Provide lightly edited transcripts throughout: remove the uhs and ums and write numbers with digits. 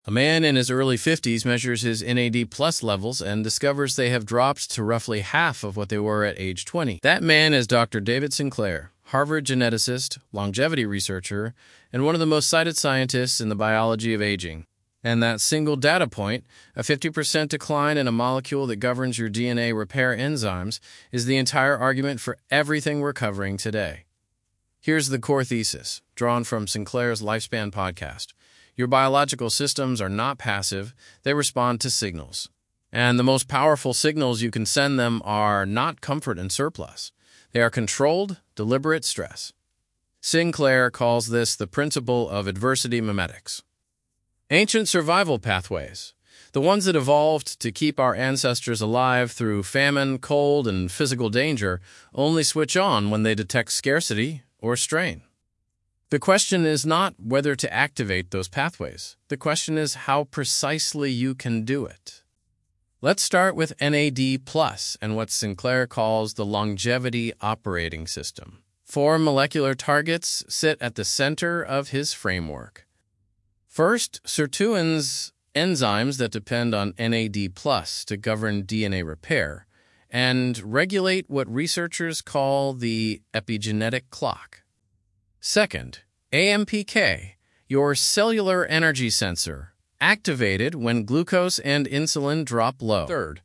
A man in his early 50s measures his NAD+ levels and discovers they have dropped to roughly half of what they were at age 20. That man is Dr. David Sinclair, Harvard geneticist, longevity researcher, and one of the most cited scientists in the biology of aging. And that single data point, a 50% decline in a molecule that governs your DNA repair enzymes, is the entire argument for everything we're covering today. Here's the core thesis, drawn from Sinclair's Lifespan podcast. Your biological systems are not passive, they respond to signals. And the most powerful signals you can send them are not comfort and surplus. They are controlled, deliberate stress. Sinclair calls this the principle of adversity mimetics. Ancient survival pathways, the ones that evolved to keep our ancestors alive through famine, cold, and physical danger, only switch on when they detect scarcity or strain. The question is not whether to activate those pathways. The question is how precisely you can do it. Let's start with NAD+ and what Sinclair calls the longevity operating system. 4 molecular targets sit at the center of his framework. First, sirtuins, enzymes that depend on NAD+ to govern DNA repair and regulate what researchers call the epigenetic clock. Second, AMPK, your cellular energy sensor, activated when glucose and insulin drop low. Third,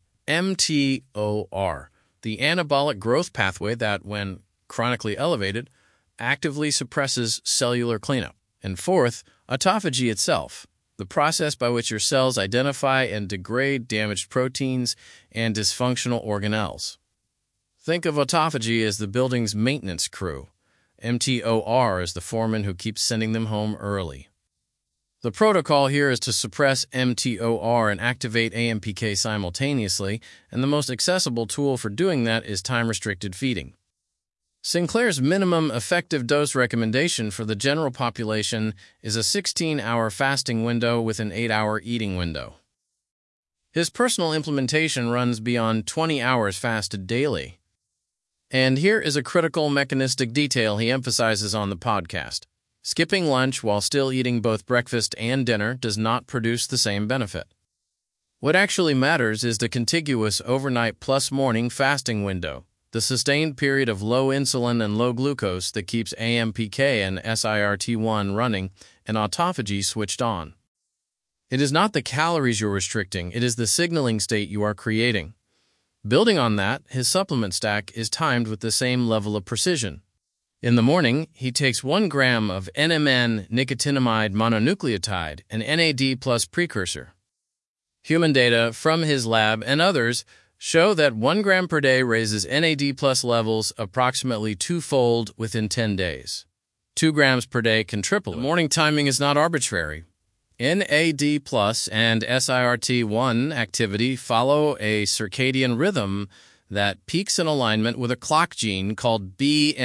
mTOR, the anabolic growth pathway that, when chronically elevated, actively suppresses cellular cleanup. And fourth, autophagy itself, the process by which your cells identify and degrade damaged proteins and dysfunctional organelles. Think of autophagy as the building's maintenance crew. mTOR is the foreman who keeps sending them home early. The protocol here is to suppress mTOR and activate AMPK simultaneously, and the most accessible tool for doing that is time-restricted feeding. Sinclair's minimum effective dose recommendation for the general population is a 16-hour fasting window with an 8-hour eating window. His personal implementation runs beyond 20 hours fasted daily. And here is a critical mechanistic detail he emphasizes on the podcast. Skipping lunch while still eating both breakfast and dinner does not produce the same benefit. What actually matters is the contiguous overnight plus morning fasting window, the sustained period of low insulin and low glucose that keeps AMPK and SIRT1 running and autophagy switched on. It is not the calories you're restricting, it is the signaling state you are creating. Building on that, his supplement stack is timed with the same level of precision. In the morning, he takes 1 gram of NMN nicotinamide mononucleotide, an NAD+ precursor. Human data from his lab and others show that 1 gram per day raises NAD+ levels approximately 2-fold within 10 days. 2 grams per day can triple it. The morning timing is not arbitrary. NAD+ and SIRT1 activity follow a circadian rhythm that peaks in alignment with a clock gene called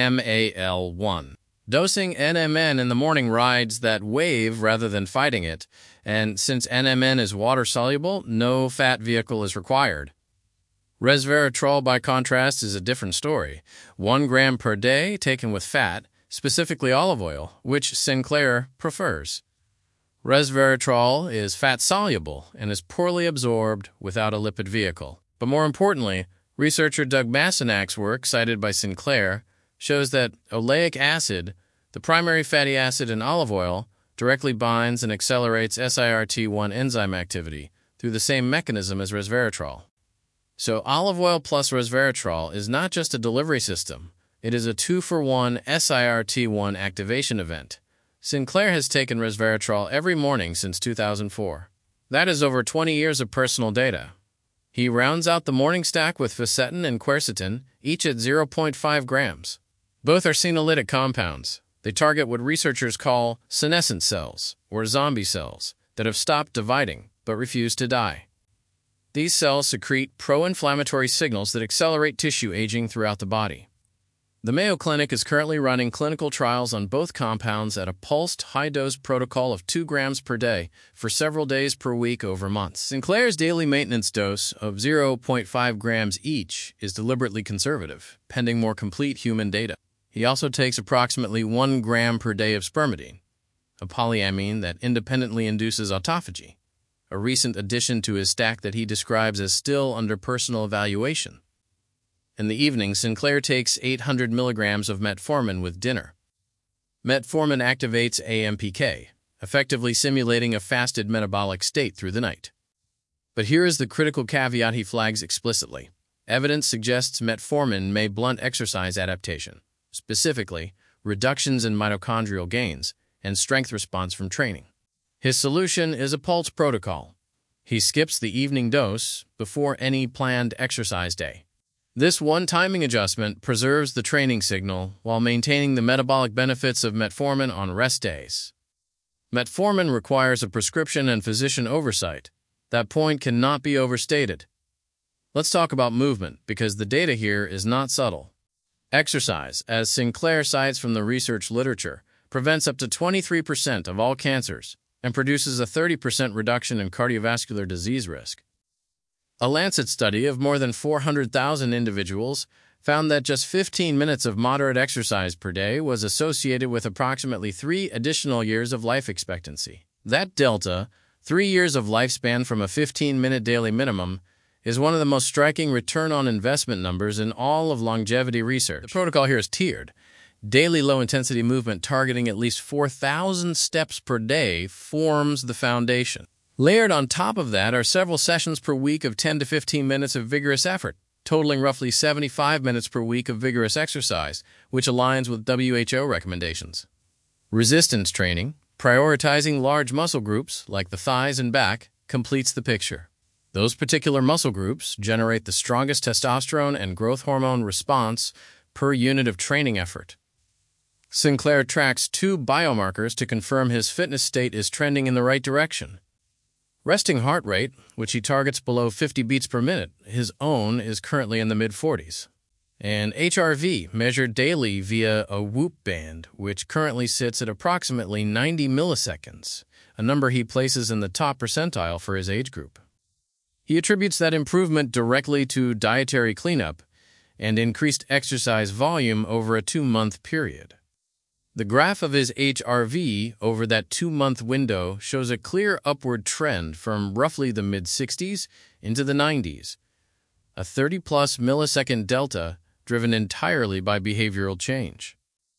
BMAL1. Dosing NMN in the morning rides that wave rather than fighting it, and since NMN is water-soluble, no fat vehicle is required. Resveratrol, by contrast, is a different story. 1 gram per day taken with fat, specifically olive oil, which Sinclair prefers. Resveratrol is fat-soluble and is poorly absorbed without a lipid vehicle. But more importantly, researcher Doug Massenak's work, cited by Sinclair, shows that oleic acid, the primary fatty acid in olive oil, directly binds and accelerates SIRT1 enzyme activity through the same mechanism as resveratrol. So olive oil plus resveratrol is not just a delivery system, it is a 2-for-1 SIRT1 activation event. Sinclair has taken resveratrol every morning since 2004. That is over 20 years of personal data. He rounds out the morning stack with fisetin and quercetin, each at 0.5 grams. Both are senolytic compounds. They target what researchers call senescent cells, or zombie cells, that have stopped dividing but refuse to die. These cells secrete pro-inflammatory signals that accelerate tissue aging throughout the body. The Mayo Clinic is currently running clinical trials on both compounds at a pulsed high-dose protocol of 2 grams per day for several days per week over months. Sinclair's daily maintenance dose of 0.5 grams each is deliberately conservative, pending more complete human data. He also takes approximately 1 gram per day of spermidine, a polyamine that independently induces autophagy. a recent addition to his stack that he describes as still under personal evaluation. In the evening, Sinclair takes 800 milligrams of metformin with dinner. Metformin activates AMPK, effectively simulating a fasted metabolic state through the night. But here is the critical caveat he flags explicitly. Evidence suggests metformin may blunt exercise adaptation, specifically reductions in mitochondrial gains and strength response from training. His solution is a pulse protocol. He skips the evening dose before any planned exercise day. This one-timing adjustment preserves the training signal while maintaining the metabolic benefits of metformin on rest days. Metformin requires a prescription and physician oversight. That point cannot be overstated. Let's talk about movement, because the data here is not subtle. Exercise, as Sinclair cites from the research literature, prevents up to 23% of all cancers and produces a 30% reduction in cardiovascular disease risk. A Lancet study of more than 400,000 individuals found that just 15 minutes of moderate exercise per day was associated with approximately 3 additional years of life expectancy. That delta, 3 years of lifespan from a 15-minute daily minimum, is one of the most striking return on investment numbers in all of longevity research. The protocol here is tiered. Daily low-intensity movement targeting at least 4,000 steps per day forms the foundation. Layered on top of that are several sessions per week of 10 to 15 minutes of vigorous effort, totaling roughly 75 minutes per week of vigorous exercise, which aligns with WHO recommendations. Resistance training, prioritizing large muscle groups like the thighs and back, completes the picture. Those particular muscle groups generate the strongest testosterone and growth hormone response per unit of training effort. Sinclair tracks 2 biomarkers to confirm his fitness state is trending in the right direction. Resting heart rate, which he targets below 50 beats per minute, his own is currently in the mid-40s. And HRV, measured daily via a Whoop band, which currently sits at approximately 90 milliseconds, a number he places in the top percentile for his age group. He attributes that improvement directly to dietary cleanup and increased exercise volume over a 2-month period. The graph of his HRV over that 2-month window shows a clear upward trend from roughly the mid-60s into the 90s, a 30-plus millisecond delta driven entirely by behavioral change.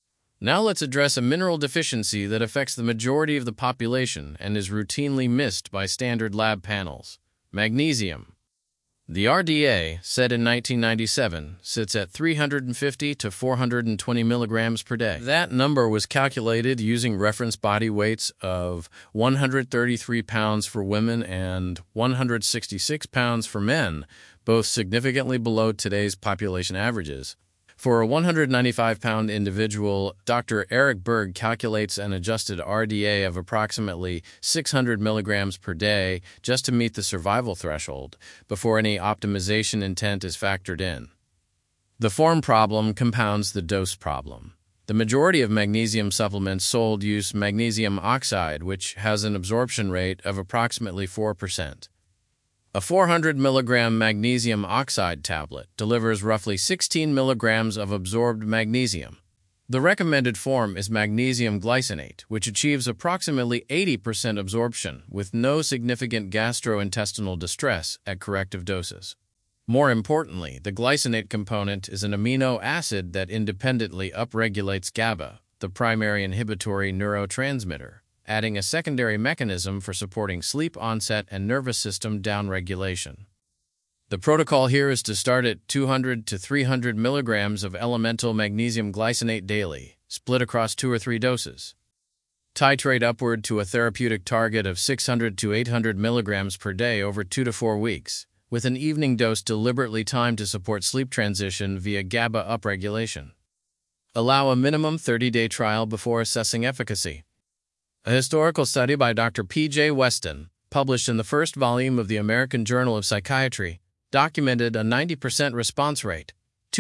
Now let's address a mineral deficiency that affects the majority of the population and is routinely missed by standard lab panels: magnesium. The RDA, set in 1997, sits at 350 to 420 milligrams per day. That number was calculated using reference body weights of 133 pounds for women and 166 pounds for men, both significantly below today's population averages. For a 195-pound individual, Dr. Eric Berg calculates an adjusted RDA of approximately 600 milligrams per day just to meet the survival threshold, before any optimization intent is factored in. The form problem compounds the dose problem. The majority of magnesium supplements sold use magnesium oxide, which has an absorption rate of approximately 4%. A 400 milligram magnesium oxide tablet delivers roughly 16 milligrams of absorbed magnesium. The recommended form is magnesium glycinate, which achieves approximately 80% absorption with no significant gastrointestinal distress at corrective doses. More importantly, the glycinate component is an amino acid that independently upregulates GABA, the primary inhibitory neurotransmitter, adding a secondary mechanism for supporting sleep onset and nervous system downregulation. The protocol here is to start at 200 to 300 milligrams of elemental magnesium glycinate daily, split across 2 or 3 doses. Titrate upward to a therapeutic target of 600 to 800 milligrams per day over 2 to 4 weeks, with an evening dose deliberately timed to support sleep transition via GABA upregulation. Allow a minimum 30-day trial before assessing efficacy. A historical study by Dr. P.J. Weston, published in the first volume of the American Journal of Psychiatry, documented a 90% response rate,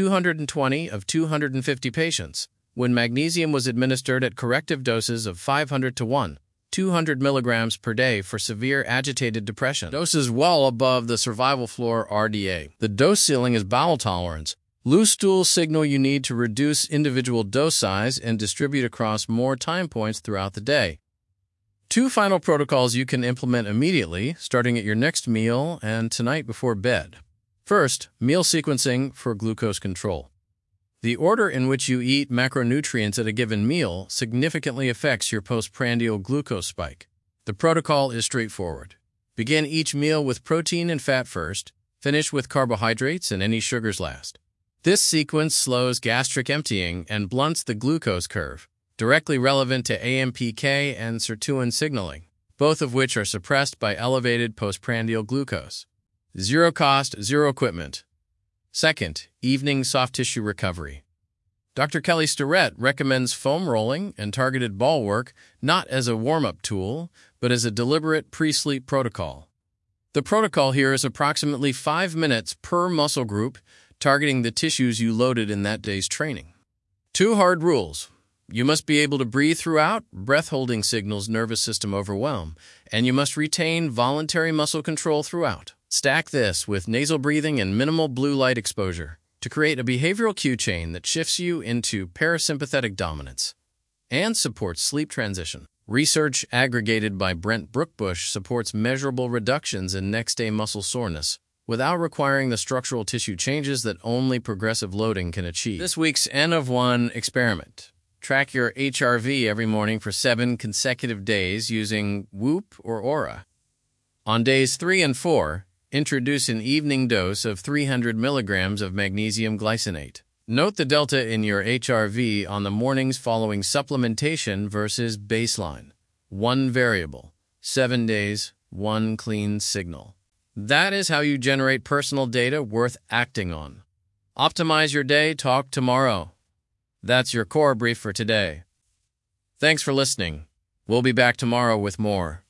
220 of 250 patients, when magnesium was administered at corrective doses of 500 to 1, 200 milligrams per day for severe agitated depression. Doses well above the survival floor RDA. The dose ceiling is bowel tolerance. Loose stools signal you need to reduce individual dose size and distribute across more time points throughout the day. 2 final protocols you can implement immediately, starting at your next meal and tonight before bed. First, meal sequencing for glucose control. The order in which you eat macronutrients at a given meal significantly affects your postprandial glucose spike. The protocol is straightforward. Begin each meal with protein and fat first, finish with carbohydrates and any sugars last. This sequence slows gastric emptying and blunts the glucose curve, directly relevant to AMPK and sirtuin signaling, both of which are suppressed by elevated postprandial glucose. Zero cost, zero equipment. Second, evening soft tissue recovery. Dr. Kelly Starrett recommends foam rolling and targeted ball work not as a warm-up tool, but as a deliberate pre-sleep protocol. The protocol here is approximately 5 minutes per muscle group, targeting the tissues you loaded in that day's training. 2 hard rules. You must be able to breathe throughout, breath-holding signals nervous system overwhelm, and you must retain voluntary muscle control throughout. Stack this with nasal breathing and minimal blue light exposure to create a behavioral cue chain that shifts you into parasympathetic dominance and supports sleep transition. Research aggregated by Brent Brookbush supports measurable reductions in next-day muscle soreness without requiring the structural tissue changes that only progressive loading can achieve. This week's N of 1 experiment. Track your HRV every morning for 7 consecutive days using Whoop or Oura. On days 3 and 4, introduce an evening dose of 300 milligrams of magnesium glycinate. Note the delta in your HRV on the mornings following supplementation versus baseline. 1 variable, 7 days, 1 clean signal. That is how you generate personal data worth acting on. Optimize your day, talk tomorrow. That's your core brief for today. Thanks for listening. We'll be back tomorrow with more.